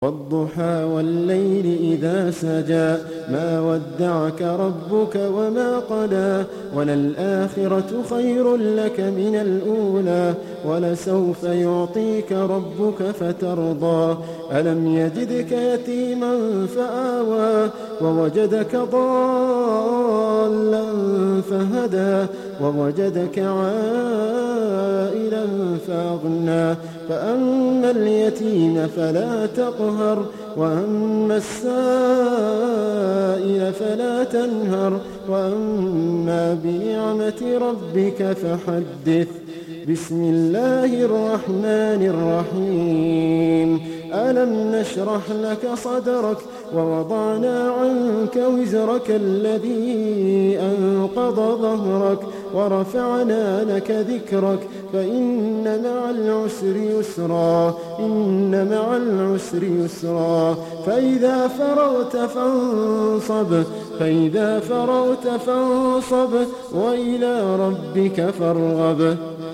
والضحى والليل إذا سجى ما ودعك ربك وما قلى وللآخرة خير لك من الأولى ولسوف يعطيك ربك فترضى ألم يجدك يتيما فآوى ووجدك ضالا فهدى ووجدك عائلا فأغنى فأما اليتيم فلا تقهر وأما السائل فلا تنهر وأما بنعمة ربك فحدث. بسم الله الرحمن الرحيم ألم نشرح لك صدرك ووضعنا عنك وزرك الذي أنقض ظهرك ورفعنا لك ذكرك فإن مع العسر يسرا إن مع العسر يسرا فإذا فرغت فانصب وإلى ربك فارغب.